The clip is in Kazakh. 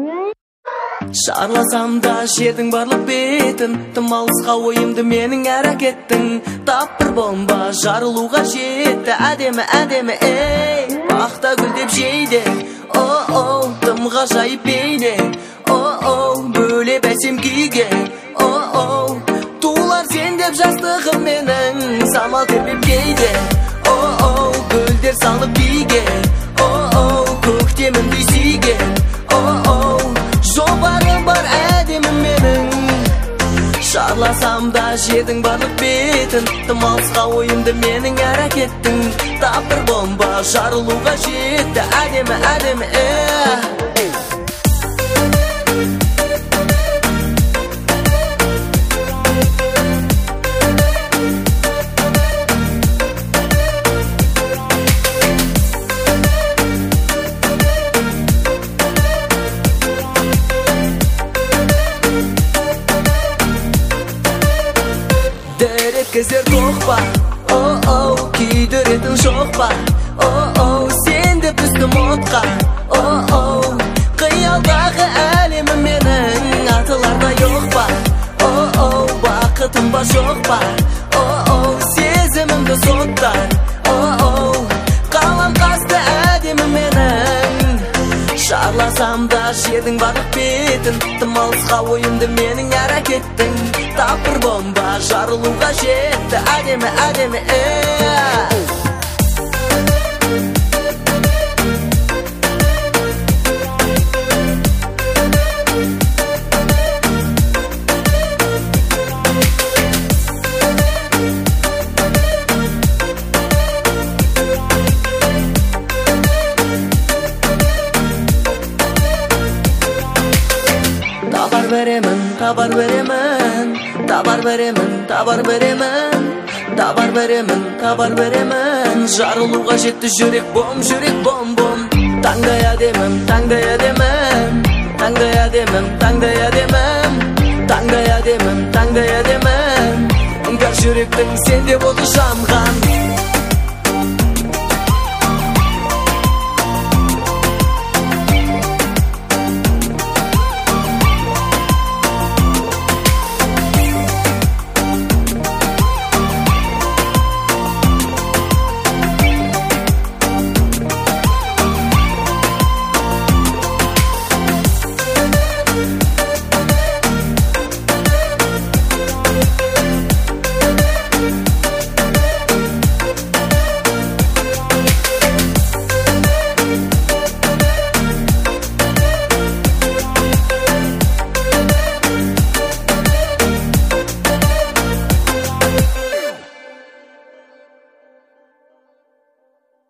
Шарласам да жердің барлық бетін, тым алысқа ойымды менің әрекеттің. Тап бір бомба жарылуға жетті, әдемі, әдемі, ей, бақта гүлдеп жейді. О-оу, тым ғажайып бейне, о-оу, бөлеп әсем күйге. О-оу, туылар сен деп жастығым менің, самал тербеп кейде. О-оу, гүлдер салып биге, о-оу, көктемім сүйген. О-оу, жобарым бар әдемім менің. Шарласам да жердің барлық бетін, тым алысқа ойымды менің әрекеттің. Тап бір бомба жарылуға жетті, әдемі, әдемі, Кездер тоқпа, о-оу, күйдіретін жоқпа. О-оу, сен деп үстім отқа. О-оу, қиялдағы әлемім менің, атыларда жоқ па. О-оу, бақытым ба жоқ па. О-оу, сезімімді соттар. О-оу, қалам қасты әдемім менің. Шарласам да жердің барлық бетін, тым алысқа ойымды менің әрекеттің. Тап бір бомба жарылуға жетті, әдемі, әдемі, Табар беремін, табар беремін, табар беремін, табар беремін, табар беремін, табар беремін. Жарылуға жетті жүрек бом, бом. Таңдай әдемім, таңдай әдемім, таңдай әдемім, таңдай әдемім, таңдай әдемім, таңдай әдемім. Үңгір жүректің сенде болды жанған.